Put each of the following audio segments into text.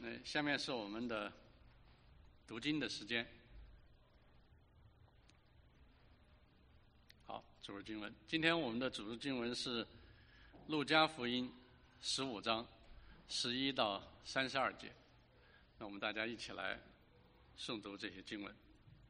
下面是我们的读经的时间。好，主日经文。今天我们的主日经文是路加福音15章11到32节。那我们大家一起来诵读这些经文。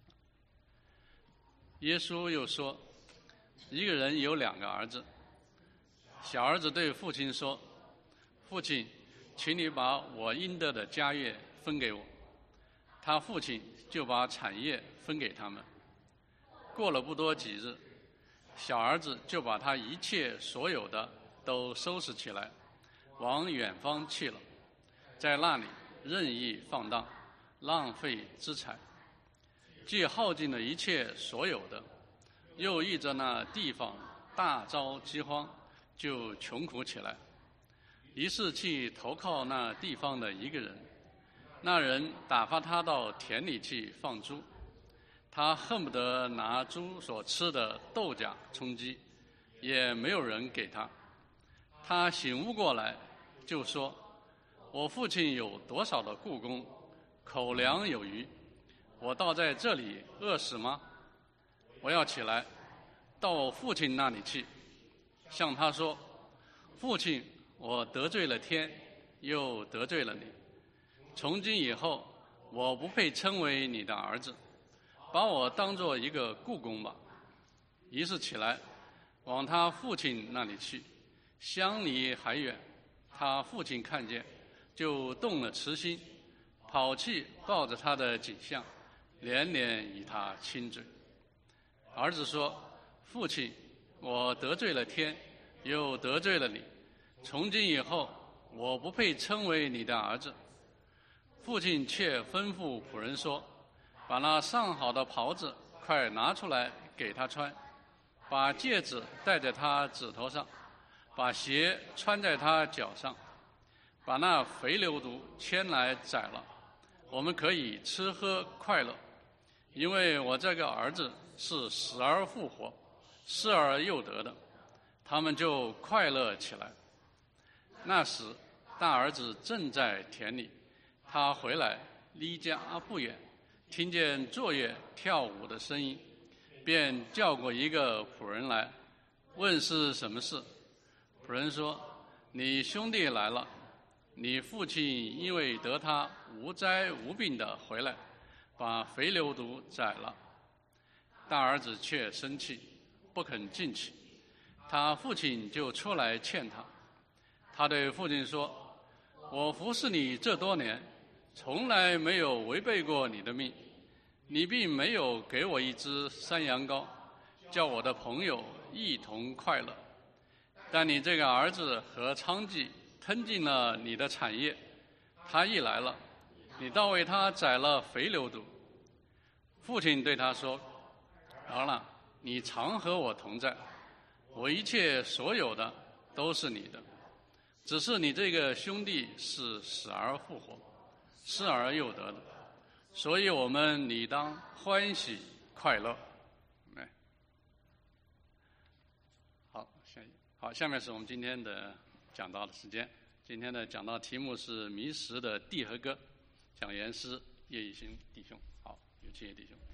耶稣又说，一个人有2个儿子，小儿子对父亲说，父亲，请你把我应得的家业分给我。他父亲就把产业分给他们。过了不多几日，小儿子就把他一切所有的都收拾起来，往远方去了，在那里任意放荡，浪费资财，既耗尽了一切所有的，又依着那地方大遭饥荒，就穷苦起来。于是去投靠那地方的一个人，那人打发他到田里去放猪，他恨不得拿猪所吃的豆荚充饥，也没有人给他。他醒悟过来，就说，我父亲有多少的雇工，口粮有余，我倒在这里饿死吗？我要起来到我父亲那里去，向他说，父亲，我得罪了天，又得罪了你。从今以后，我不配称为你的儿子，把我当作一个雇工吧。于是起来，往他父亲那里去，相离还远。他父亲看见，就动了慈心，跑去抱着他的颈项，连连与他亲嘴。儿子说，父亲，我得罪了天，又得罪了你。从今以后，我不配称为你的儿子。父亲却吩咐仆人说，把那上好的袍子快拿出来给他穿，把戒指戴在他指头上，把鞋穿在他脚上，把那肥牛犊牵来宰了，我们可以吃喝快乐。因为我这个儿子是死而复活，失而又得的。他们就快乐起来。那时大儿子正在田里，他回来离家不远，听见作乐跳舞的声音，便叫过一个仆人来，问是什么事。仆人说，你兄弟来了，你父亲因为得他无灾无病的回来，把肥牛犊宰了。大儿子却生气，不肯进去。他父亲就出来劝他。他对父亲说，我服侍你这多年，从来没有违背过你的命，你并没有给我一只山羊羔，叫我的朋友一同快乐。但你这个儿子和娼妓吞尽了你的产业，他一来了，你倒为他宰了肥牛犊。父亲对他说，儿啊，你常和我同在，我一切所有的都是你的，只是你这个兄弟是死而复活，失而又得的，所以我们理当欢喜快乐。好，下面是我们今天的讲道的时间。今天的讲道题目是迷失的地和歌，讲员师叶义兴弟兄。好，有请叶弟兄。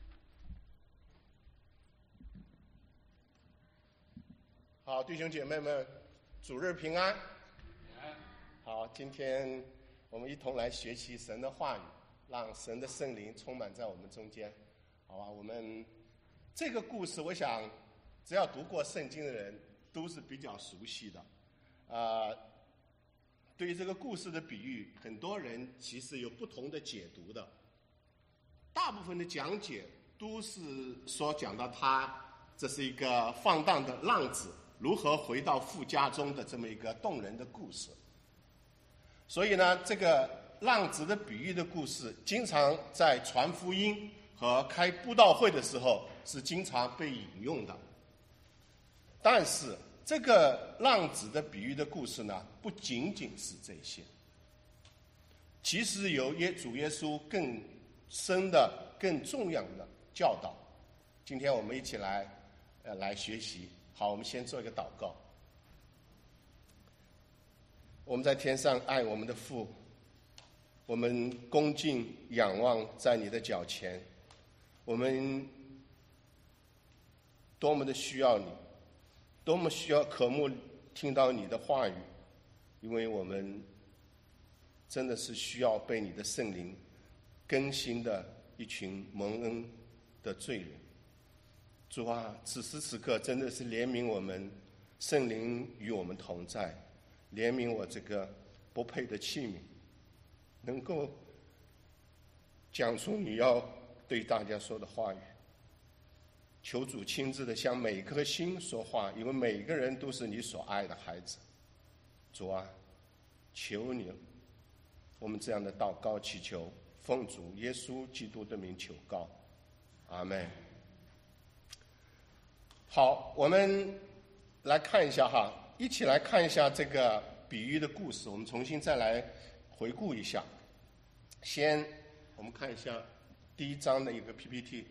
好，弟兄姐妹们，主日平安。好，今天我们一同来学习神的话语，让神的圣灵充满在我们中间。好吧，我们这个故事，我想只要读过圣经的人都是比较熟悉的。对于这个故事的比喻，很多人其实有不同的解读的。大部分的讲解都是说讲到这是一个放荡的浪子如何回到父家中的这么一个动人的故事。所以呢，这个浪子的比喻的故事，经常在传福音和开布道会的时候是经常被引用的。但是这个浪子的比喻的故事呢，不仅仅是这些，其实有主耶稣更深的、更重要的教导。今天我们一起来学习。好，我们先做一个祷告。我们在天上爱我们的父， 我们恭敬仰望在你的脚前，我们多么的需要你，多么需要渴慕听到你的话语，因为我们真的是需要被你的圣灵更新的一群蒙恩的罪人。主啊，此时此刻真的是怜悯我们，圣灵与我们同在，怜悯我这个不配的器皿，能够讲出你要对大家说的话语。求主亲自的向每颗心说话，因为每个人都是你所爱的孩子。主啊，求你，我们这样的祷告祈求，奉主耶稣基督的名求告，阿们。好，我们来看一下哈，一起来看一下这个比喻的故事，我们重新再来回顾一下。先我们看一下第一章的一个 PPT。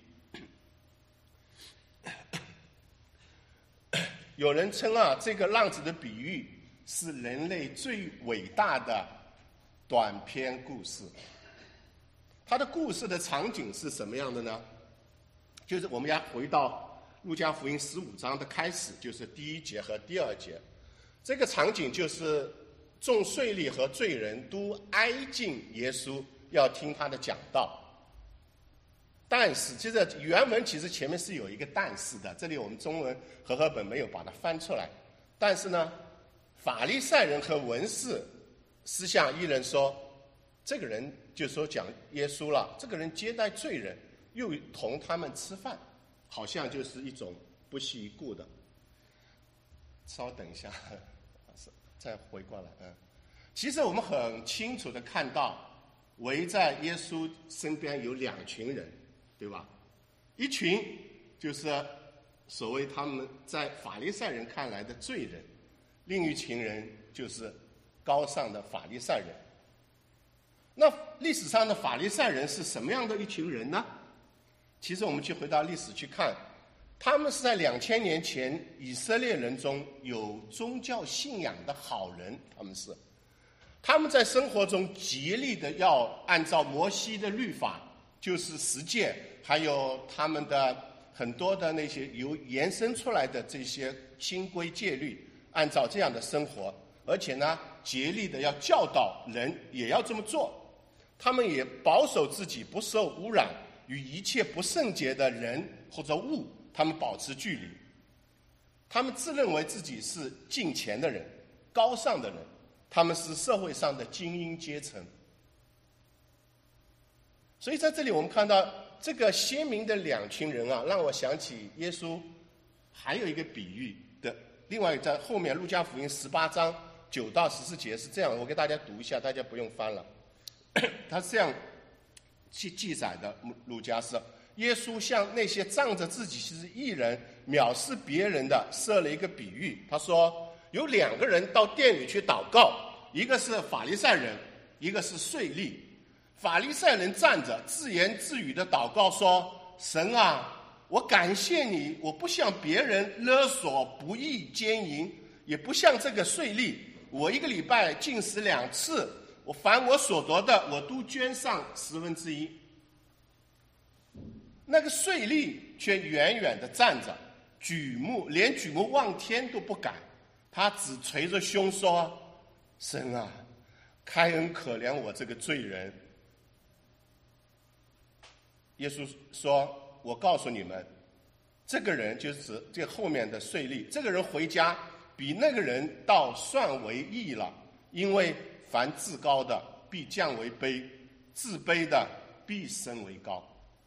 有人称这个浪子的比喻是人类最伟大的短篇故事。它的故事的场景是什么样的呢？就是我们要回到路加福音15章的开始，就是第1节和第2节。这个场景就是众税吏和罪人都挨近耶稣，要听他的讲道。但是接着原文其实前面是有一个但是的，这里我们中文和合本没有把它翻出来。但是呢，法利赛人和文士私下议论说，这个人就说讲耶稣了，这个人接待罪人，又同他们吃饭，好像就是一种不惜一顾的。稍等一下，再回过来。其实我们很清楚的看到，围在耶稣身边有2群人，对吧？一群就是所谓他们在法利赛人看来的罪人，另一群人就是高尚的法利赛人。那历史上的法利赛人是什么样的一群人呢？其实我们去回到历史去看，他们是在2000年前以色列人中有宗教信仰的好人，他们在生活中竭力的要按照摩西的律法，就是十诫，还有他们的很多的那些由延伸出来的这些新规戒律，按照这样的生活，而且呢竭力的要教导人也要这么做。他们也保守自己不受污染，与一切不圣洁的人或者物他们保持距离。他们自认为自己是敬虔的人，高尚的人，他们是社会上的精英阶层。所以在这里我们看到这个鲜明的2群人让我想起耶稣还有一个比喻的，另外在后面路加福音18章9到14节是这样，我给大家读一下，大家不用翻了。他是这样记载的，路加是耶稣向那些仗着自己是义人藐视别人的设了一个比喻。他说有2个人到店里去祷告，一个是法利赛人，一个是税吏。法利赛人站着自言自语的祷告说，神啊，我感谢你，我不像别人勒索不义奸淫，也不像这个税吏，我1个礼拜禁食2次，我凡我所得的我都捐上1/10。那个税吏却远远地站着，连举目望天都不敢，他只捶着胸说，神啊，开恩可怜我这个罪人。耶稣说，我告诉你们，这个人就是这后面的税吏，这个人回家比那个人倒算为义了，因为凡自高的必降为卑，自卑的必升为高。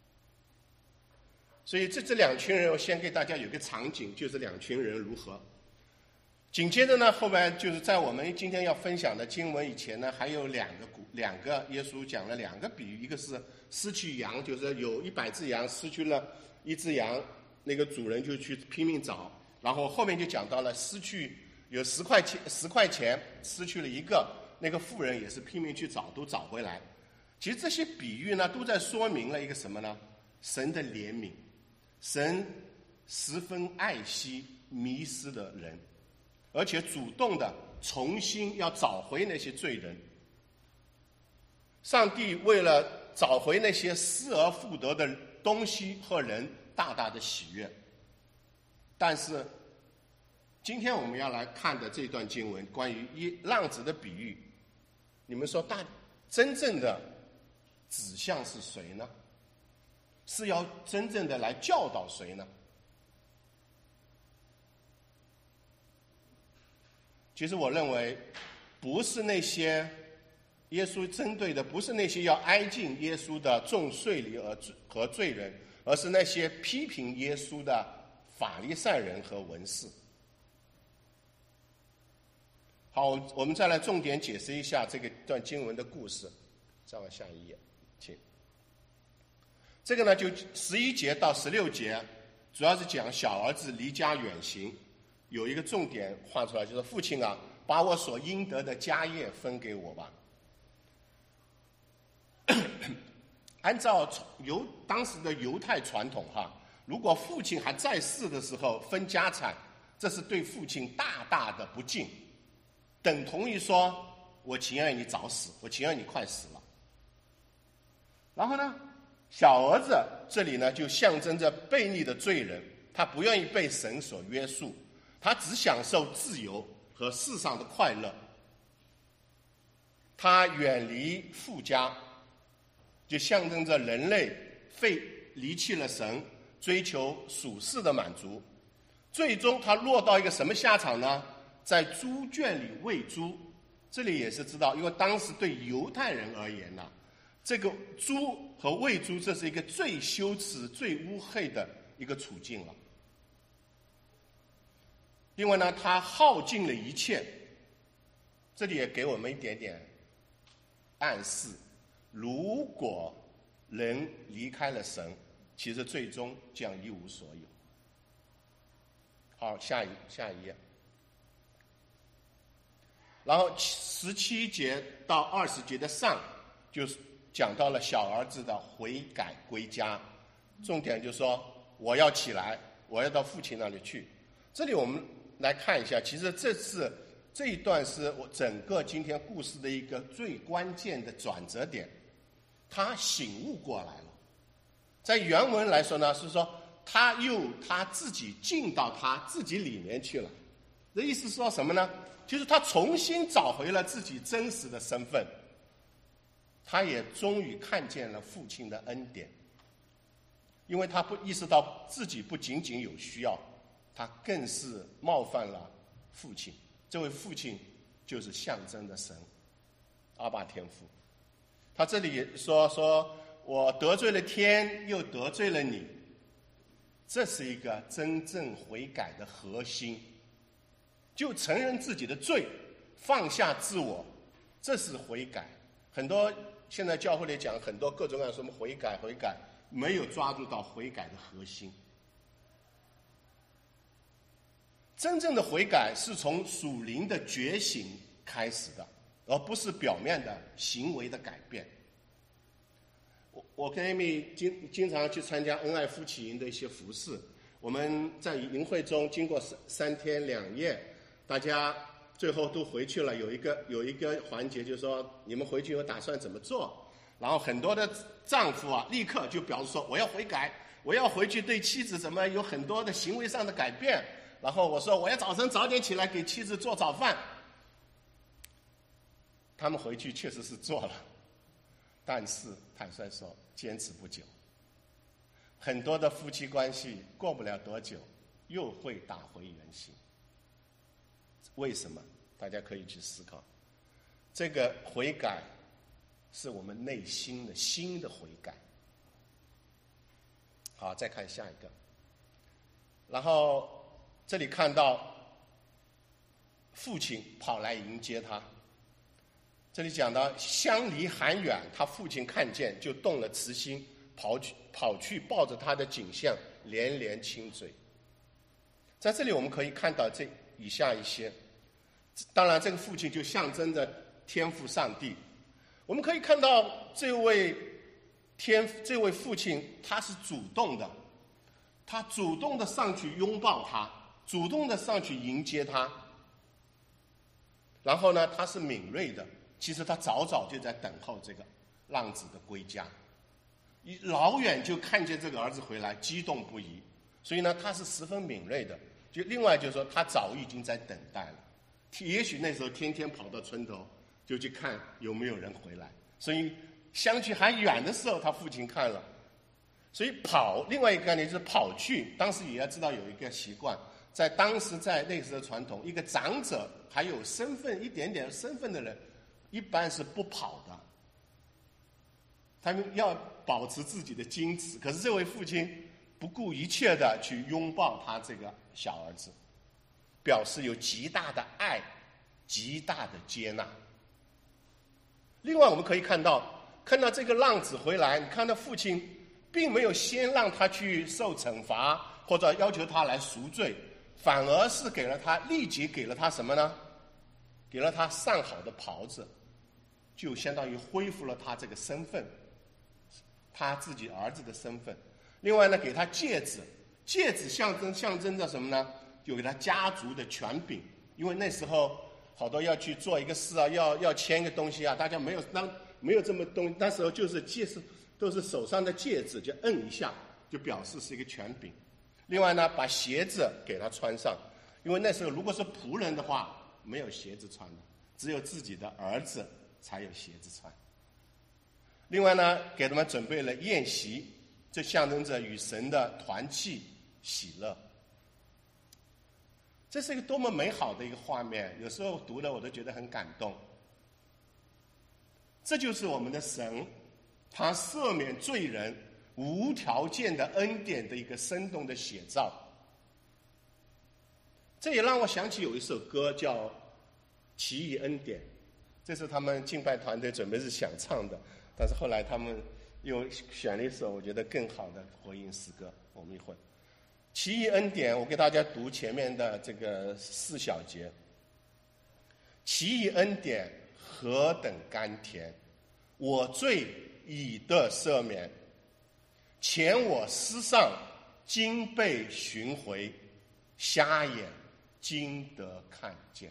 所以这2群人，我先给大家有个场景，就是2群人如何。紧接着呢，后面就是在我们今天要分享的经文以前呢，还有两个耶稣讲了2个比喻，一个是失去羊，就是有100只羊失去了1只羊，那个主人就去拼命找，然后后面就讲到了失去有10块钱失去了1个，那个妇人也是拼命去找，都找回来。其实这些比喻呢，都在说明了一个什么呢？神的怜悯，神十分爱惜迷失的人，而且主动的重新要找回那些罪人。 上帝为了找回那些失而复得的东西和人，大大的喜悦。但是今天我们要来看的这段经文，关于浪子的比喻，你们说真正的指向是谁呢？是要真正的来教导谁呢？其实我认为，不是那些耶稣针对的，不是那些要挨近耶稣的众税吏和罪人，而是那些批评耶稣的法利赛人和文士。好，我们再来重点解释一下这个段经文的故事。再往下一页，请。这个呢，就11节到16节，主要是讲小儿子离家远行。有一个重点画出来，就是父亲啊，把我所应得的家业分给我吧。按照当时的犹太传统如果父亲还在世的时候分家产，这是对父亲大大的不敬，等同于说我情愿你早死，我情愿你快死了。然后呢，小儿子这里呢就象征着悖逆的罪人，他不愿意被神所约束，他只享受自由和世上的快乐，他远离父家，就象征着人类离弃了神，追求属世的满足，最终他落到一个什么下场呢？在猪圈里喂猪。这里也是知道，因为当时对犹太人而言呢，这个猪和喂猪，这是一个最羞耻、最污秽的一个处境了。另外呢，他耗尽了一切，这里也给我们一点点暗示，如果人离开了神，其实最终将一无所有。好，下一页。然后17节到20节的上，就是讲到了小儿子的悔改归家，重点就是说我要起来，我要到父亲那里去。这里我们来看一下，其实这一段是我整个今天故事的一个最关键的转折点，他醒悟过来了。在原文来说呢，是说他自己进到他自己里面去了。这意思是说什么呢？就是他重新找回了自己真实的身份，他也终于看见了父亲的恩典，因为他不意识到自己不仅仅有需要，他更是冒犯了父亲。这位父亲就是象征的神，阿爸天父。他这里说我得罪了天，又得罪了你，这是一个真正悔改的核心，就承认自己的罪，放下自我，这是悔改。很多现在教会里讲很多各种各样什么悔改，没有抓住到悔改的核心。真正的悔改是从属灵的觉醒开始的，而不是表面的行为的改变。我跟 Amy 经常去参加恩爱夫妻营的一些服事，我们在营会中经过3天2夜，大家最后都回去了，有一个环节就是说你们回去有打算怎么做，然后很多的丈夫立刻就表示说我要悔改，我要回去对妻子怎么有很多的行为上的改变。然后我说我要早晨早点起来给妻子做早饭。他们回去确实是做了，但是坦率说坚持不久，很多的夫妻关系过不了多久又会打回原形。为什么？大家可以去思考。这个悔改是我们内心的新的悔改。好，再看下一个。然后这里看到父亲跑来迎接他，这里讲到相离很远，他父亲看见就动了慈心，跑去抱着他的颈项连连亲嘴。在这里我们可以看到这以下一些，当然这个父亲就象征着天父上帝。我们可以看到这位父亲他是主动的，他主动的上去拥抱他，主动的上去迎接他。然后呢，他是敏锐的，其实他早早就在等候这个。 浪子的归家，老远就看见这个儿子回来，激动不已。所以呢，他是十分敏锐的。就另外就是说，他早已经在等待了。也许那时候天天跑到村头，就去看有没有人回来。所以相距还远的时候，他父亲看了。所以跑，另外一个概念就是跑去。当时也要知道有一个习惯，在当时在那时的传统，一个长者还有身份一点点身份的人，一般是不跑的。他们要保持自己的矜持。可是这位父亲不顾一切的去拥抱他这个小儿子，表示有极大的爱，极大的接纳。另外我们可以看到这个浪子回来，你看到父亲并没有先让他去受惩罚，或者要求他来赎罪，反而是立即给了他什么呢？给了他上好的袍子，就相当于恢复了他这个身份，他自己儿子的身份。另外呢，给他戒指，戒指象征着什么呢？就给他家族的权柄。因为那时候好多要去做一个事啊，要签一个东西啊，大家没有这么东西，那时候就是戒指都是手上的戒指，就摁一下就表示是一个权柄。另外呢，把鞋子给他穿上，因为那时候如果是仆人的话，没有鞋子穿的，只有自己的儿子才有鞋子穿。另外呢，给他们准备了宴席，这象征着与神的团契喜乐。这是一个多么美好的一个画面，有时候读了我都觉得很感动。这就是我们的神，他赦免罪人无条件的恩典的一个生动的写照。这也让我想起有一首歌叫《奇异恩典》，这是他们敬拜团队准备是想唱的，但是后来他们又选了一首我觉得更好的回应诗歌。我们一会儿奇异恩典，我给大家读前面的这个4小节。奇异恩典何等甘甜，我罪已得赦免，前我失丧今被寻回，瞎眼今得看见。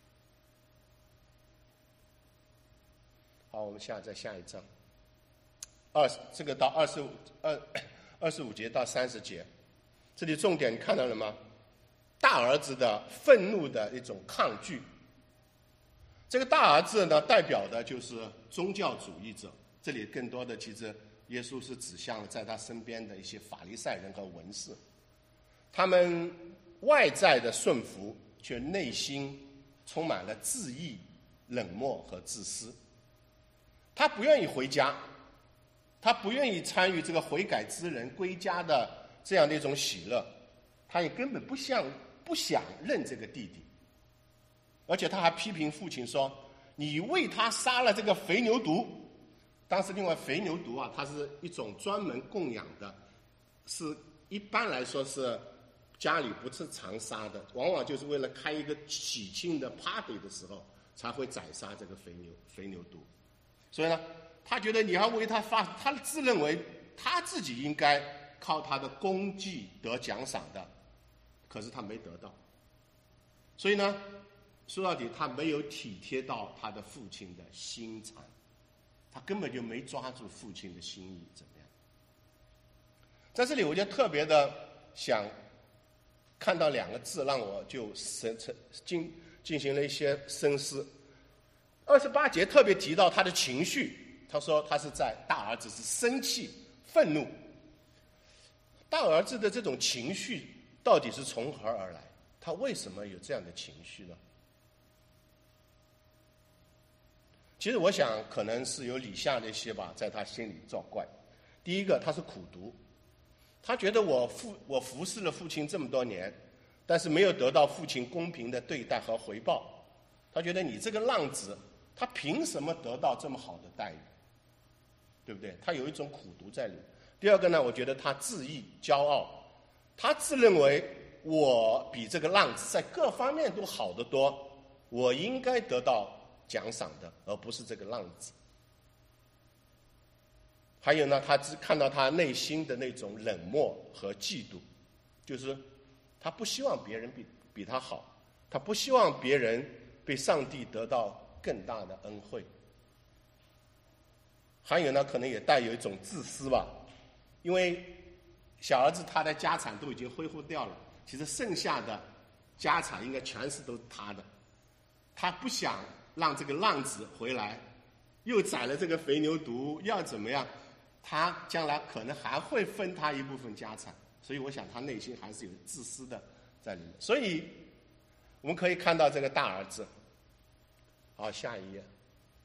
好，我们再下一章，这个到25节到30节，这里重点你看到了吗？大儿子的愤怒的一种抗拒。这个大儿子呢，代表的就是宗教主义者。这里更多的其实耶稣是指向了在他身边的一些法利赛人和文士，他们外在的顺服，却内心充满了自义、冷漠和自私。他不愿意回家，他不愿意参与这个悔改之人归家的这样的一种喜乐，他也根本不想认这个弟弟。而且他还批评父亲说：“你为他杀了这个肥牛犊。”当时另外肥牛犊啊，它是一种专门供养的，是一般来说是家里不是常杀的，往往就是为了开一个喜庆的 party 的时候才会宰杀这个肥牛犊。所以呢，他觉得你要为他他自认为他自己应该靠他的功绩得奖赏的，可是他没得到。所以呢，说到底他没有体贴到他的父亲的心肠，他根本就没抓住父亲的心意怎么样。在这里我就特别的想看到2个字，让我就进行了一些深思。28节特别提到他的情绪，他说他是在大儿子是生气愤怒。大儿子的这种情绪到底是从何而来？他为什么有这样的情绪呢？其实我想可能是有以下的一些吧，在他心里作怪。第一个，他是苦读，他觉得我服侍了父亲这么多年，但是没有得到父亲公平的对待和回报，他觉得你这个浪子他凭什么得到这么好的待遇，对不对？他有一种苦读在里面。第二个呢，我觉得他自义骄傲，他自认为我比这个浪子在各方面都好得多，我应该得到奖赏的，而不是这个浪子。还有呢，他只看到他内心的那种冷漠和嫉妒，就是他不希望别人比他好，他不希望别人被上帝得到更大的恩惠。 还有呢，可能也带有一种自私吧，因为小儿子他的家产都已经挥霍掉了，其实剩下的家产应该全是都是他的，他不想让这个浪子回来，又宰了这个肥牛犊，要怎么样？他将来可能还会分他一部分家产，所以我想他内心还是有自私的在里面。所以我们可以看到这个大儿子，好，下一页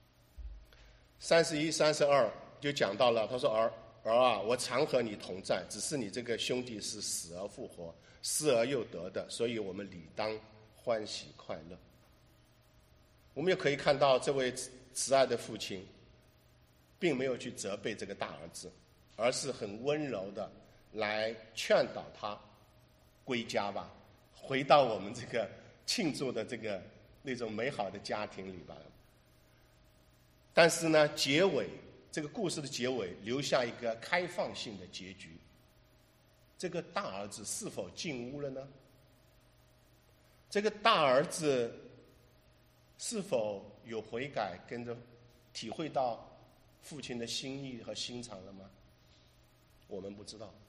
31、32就讲到了，他说儿啊，我常和你同在，只是你这个兄弟是死而复活，失而又得的，所以我们理当欢喜快乐。我们也可以看到这位慈爱的父亲并没有去责备这个大儿子，而是很温柔的来劝导他归家吧，回到我们这个庆祝的这个那种美好的家庭里吧。但是呢，结尾这个故事的结尾留下一个开放性的结局，这个大儿子是否进屋了呢？这个大儿子是否有悔改，跟着体会到父亲的心意和心肠了吗？我们不知道。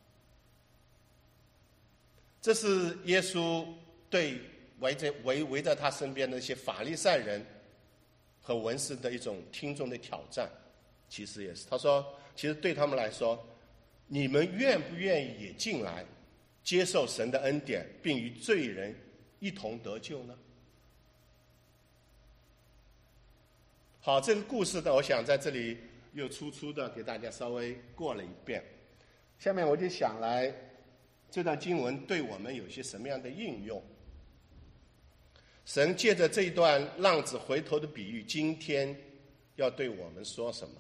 这是耶稣对围在他身边的一些法利赛人和文士的一种听众的挑战。其实也是，他说其实对他们来说，你们愿不愿意也进来接受神的恩典，并与罪人一同得救呢？好，这个故事呢，我想在这里又粗的给大家稍微过了一遍。下面我就想来这段经文对我们有些什么样的应用。神借着这一段浪子回头的比喻，今天要对我们说什么？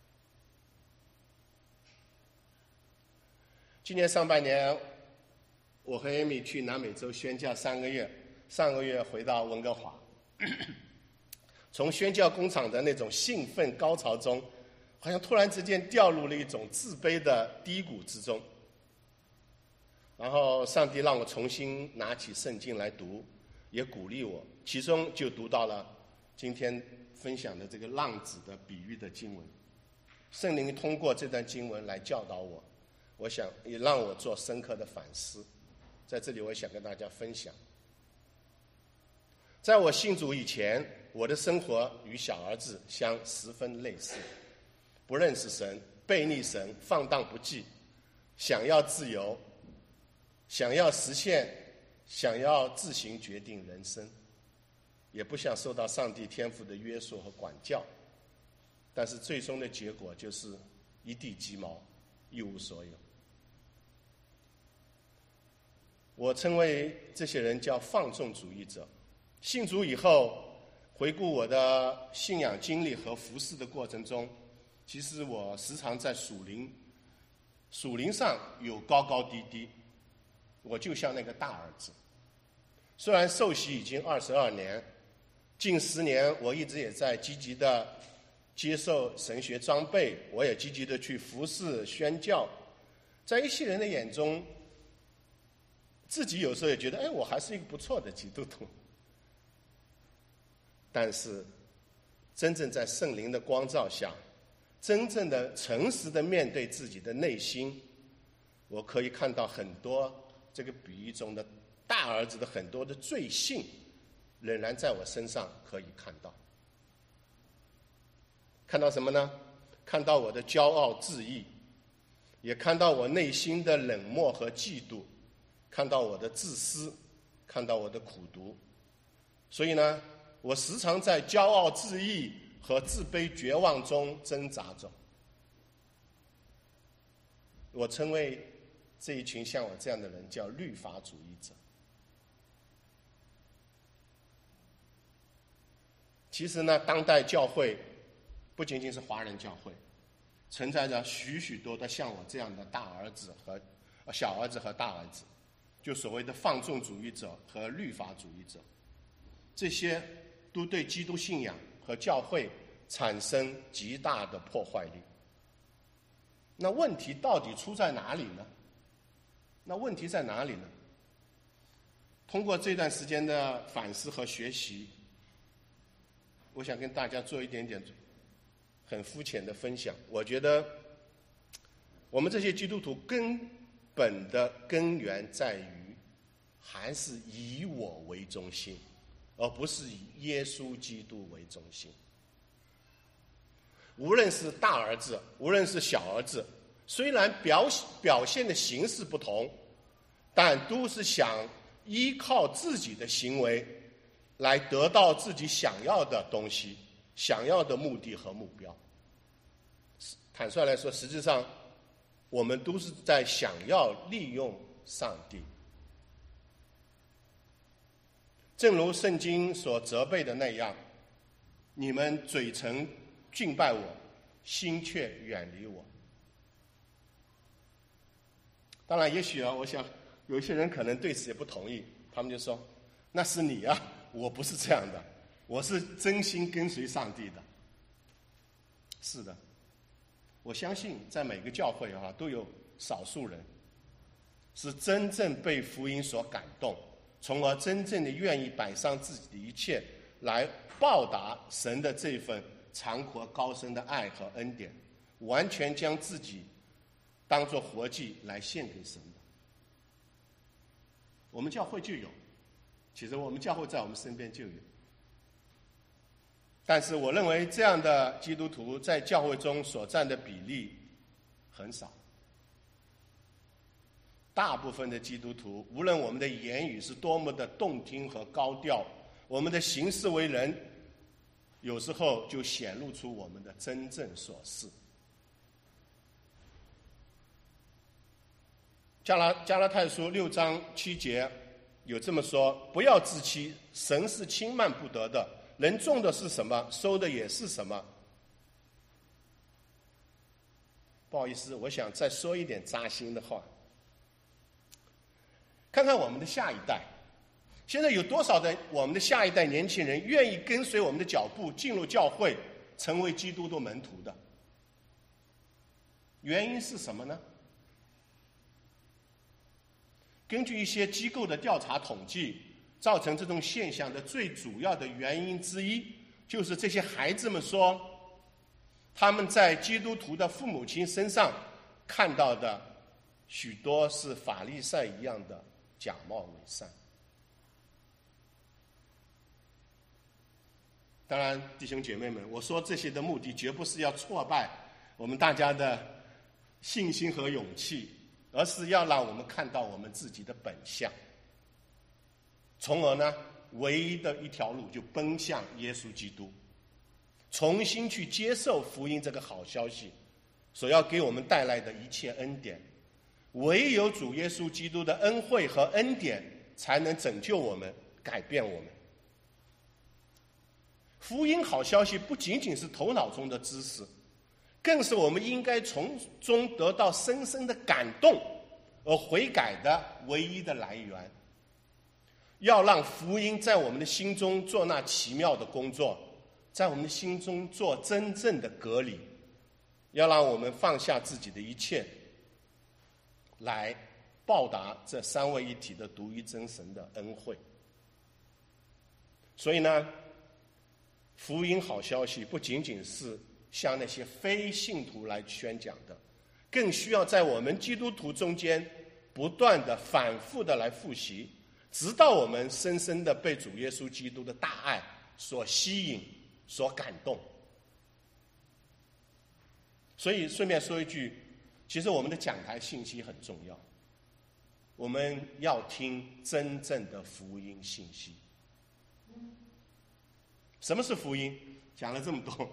今年上半年我和艾米去南美洲宣教3个月，上个月回到温哥华，从宣教工厂的那种兴奋高潮中，好像突然之间掉入了一种自卑的低谷之中。然后上帝让我重新拿起圣经来读，也鼓励我，其中就读到了今天分享的这个浪子的比喻的经文。圣灵通过这段经文来教导我，我想也让我做深刻的反思。在这里我也想跟大家分享，在我信主以前，我的生活与小儿子相十分类似，不认识神，背逆神，放荡不羁，想要自由，想要实现，想要自行决定人生，也不想受到上帝天父的约束和管教，但是最终的结果就是一地鸡毛，一无所有。我称为这些人叫放纵主义者。信主以后，回顾我的信仰经历和服事的过程中，其实我时常在属灵上有高高低低。我就像那个大儿子，虽然受洗已经22年，近10年我一直也在积极的接受神学装备，我也积极的去服事宣教。在一些人的眼中，自己有时候也觉得，我还是一个不错的基督徒。但是真正在圣灵的光照下，真正的诚实的面对自己的内心，我可以看到很多这个比喻中的大儿子的很多的罪性仍然在我身上可以看到。看到什么呢？看到我的骄傲自义，也看到我内心的冷漠和嫉妒，看到我的自私，看到我的苦毒。所以呢，我时常在骄傲自义和自卑绝望中挣扎着。我称为这一群像我这样的人叫律法主义者。其实呢，当代教会不仅仅是华人教会，存在着许许多多像我这样的大儿子和小儿子和大儿子，就所谓的放纵主义者和律法主义者，这些都对基督信仰和教会产生极大的破坏力。那问题到底出在哪里呢？通过这段时间的反思和学习，我想跟大家做一点点很肤浅的分享。我觉得我们这些基督徒根本的根源在于，还是以我为中心，而不是以耶稣基督为中心。无论是大儿子，无论是小儿子，虽然表现的形式不同，但都是想依靠自己的行为来得到自己想要的东西、想要的目的和目标。坦率来说，实际上我们都是在想要利用上帝。正如圣经所责备的那样，你们嘴唇敬拜我，心却远离我。当然，也许我想有一些人可能对此也不同意，他们就说：“那是你啊，我不是这样的，我是真心跟随上帝的。”是的，我相信在每个教会都有少数人是真正被福音所感动，从而真正的愿意摆上自己的一切来报答神的这份长阔高深的爱和恩典，完全将自己当作活祭来献给神的。我们教会就有，其实我们教会在我们身边就有。但是我认为这样的基督徒在教会中所占的比例很少。大部分的基督徒，无论我们的言语是多么的动听和高调，我们的行事为人有时候就显露出我们的真正所是。加拉太书6章7节有这么说：不要自欺，神是轻慢不得的，人种的是什么，收的也是什么。不好意思，我想再说一点扎心的话。看看我们的下一代，现在有多少的我们的下一代年轻人愿意跟随我们的脚步进入教会，成为基督的门徒的？原因是什么呢？根据一些机构的调查统计，造成这种现象的最主要的原因之一，就是这些孩子们说，他们在基督徒的父母亲身上看到的许多是法利赛一样的假冒伪善。当然，弟兄姐妹们，我说这些的目的绝不是要挫败我们大家的信心和勇气，而是要让我们看到我们自己的本相，从而呢，唯一的一条路就奔向耶稣基督，重新去接受福音这个好消息所要给我们带来的一切恩典。唯有主耶稣基督的恩惠和恩典才能拯救我们，改变我们。福音好消息不仅仅是头脑中的知识，更是我们应该从中得到深深的感动而悔改的唯一的来源。要让福音在我们的心中做那奇妙的工作，在我们的心中做真正的隔离，要让我们放下自己的一切，来报答这三位一体的独一真神的恩惠。所以呢，福音好消息不仅仅是向那些非信徒来宣讲的，更需要在我们基督徒中间不断的反复的来复习，直到我们深深的被主耶稣基督的大爱所吸引，所感动。所以顺便说一句，其实我们的讲台信息很重要，我们要听真正的福音信息。什么是福音？讲了这么多，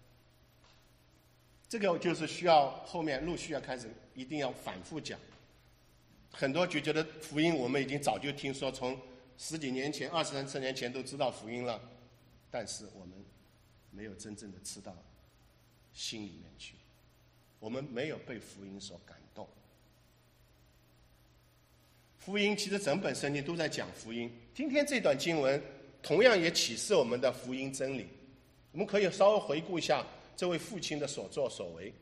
这个就是需要后面陆续要开始一定要反复讲。很多就觉得福音我们已经早就听说，从10几年前、20、30年前都知道福音了，但是我们没有真正的吃到心里面去，我们没有被福音所感动。福音其实整本圣经都在讲福音，今天这段经文同样也启示我们的福音真理。我们可以稍微回顾一下这位父亲的所作所为。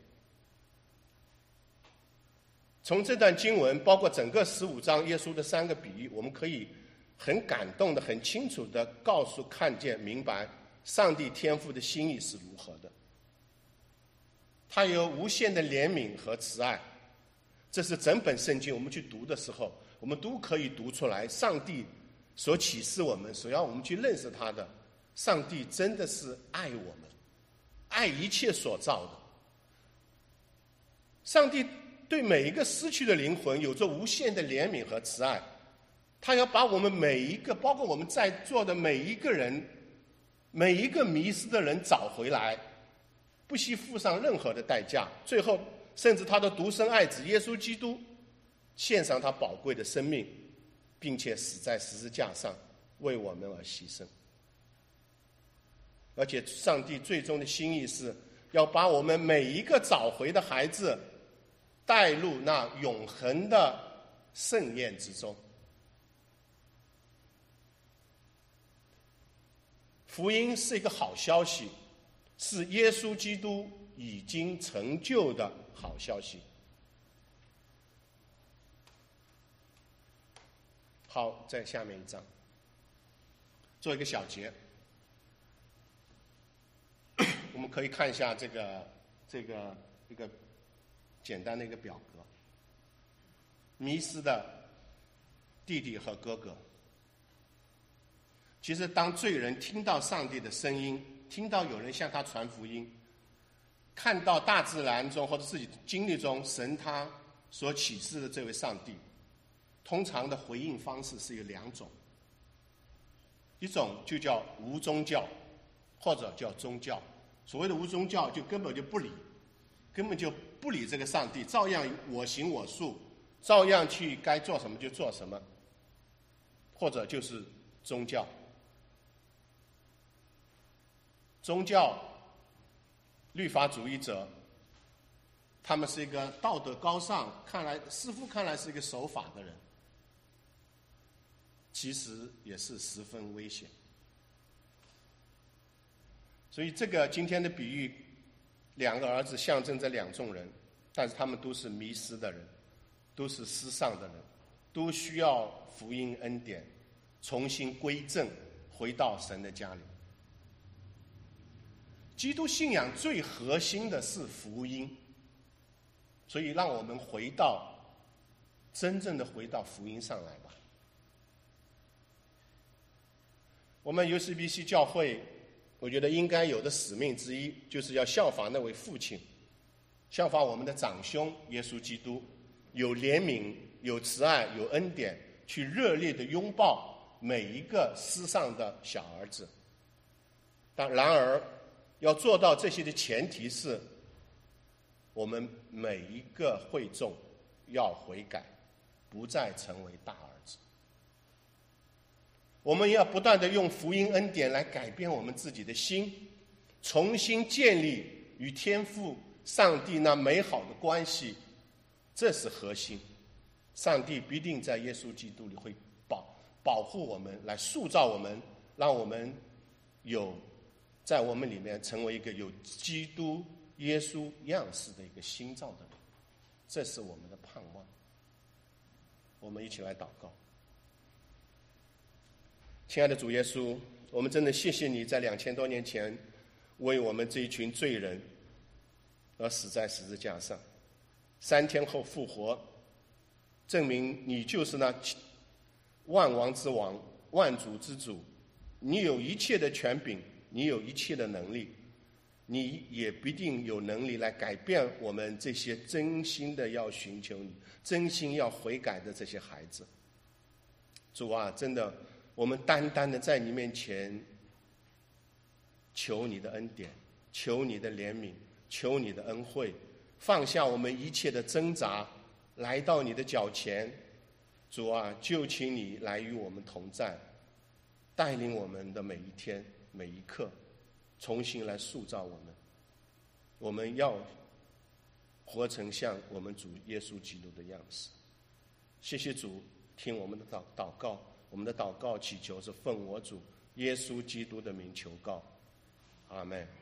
从这段经文，包括整个15章耶稣的3个比喻，我们可以很感动的、很清楚的看见、明白上帝天父的心意是如何的。 他有无限的怜悯和慈爱。这是整本圣经我们去读的时候，我们都可以读出来，上帝所启示我们，所要我们去认识他的。上帝真的是爱我们，爱一切所造的。上帝对每一个失去的灵魂有着无限的怜悯和慈爱，他要把我们每一个，包括我们在座的每一个人，每一个迷失的人找回来，不惜付上任何的代价，最后甚至他的独生爱子耶稣基督献上他宝贵的生命，并且死在十字架上为我们而牺牲。而且上帝最终的心意是要把我们每一个找回的孩子带入那永恒的盛宴之中。福音是一个好消息，是耶稣基督已经成就的好消息。好，在下面一章做一个小结，我们可以看一下这个一个简单的一个表格。迷失的弟弟和哥哥，其实当罪人听到上帝的声音，听到有人向他传福音，看到大自然中或者自己经历中神他所启示的这位上帝，通常的回应方式是有两种，一种就叫无宗教，或者叫宗教。所谓的无宗教就根本就不理这个上帝，照样我行我素，照样去该做什么就做什么，或者就是宗教。宗教律法主义者，他们是一个道德高尚，似乎看来是一个守法的人，其实也是十分危险。所以这个今天的比喻，两个儿子象征着两种人，但是他们都是迷失的人，都是失丧的人，都需要福音恩典重新归正，回到神的家里。基督信仰最核心的是福音，所以让我们真正的回到福音上来吧。我们 UCBC 教会，我觉得应该有的使命之一，就是要效法那位父亲，效法我们的长兄耶稣基督，有怜悯，有慈爱，有恩典，去热烈的拥抱每一个失丧的小儿子。然而要做到这些的前提是，我们每一个会众要悔改，不再成为大儿子。我们要不断地用福音恩典来改变我们自己的心，重新建立与天父上帝那美好的关系，这是核心。上帝必定在耶稣基督里会保护我们，来塑造我们，让我们在我们里面成为一个有基督耶稣样式的一个新造的人，这是我们的盼望。我们一起来祷告。亲爱的主耶稣，我们真的谢谢你在2000多年前为我们这一群罪人而死在十字架上，3天后复活，证明你就是那万王之王，万主之主，你有一切的权柄，你有一切的能力，你也必定有能力来改变我们这些真心的要寻求你，真心要悔改的这些孩子。主啊，真的我们单单的在你面前求你的恩典，求你的怜悯，求你的恩惠，放下我们一切的挣扎，来到你的脚前。主啊，就请你来与我们同在，带领我们的每一天每一刻，重新来塑造我们。我们要活成像我们主耶稣基督的样式。谢谢主，听我们的祷告，我们的祷告祈求是奉我主耶稣基督的名求告，阿们。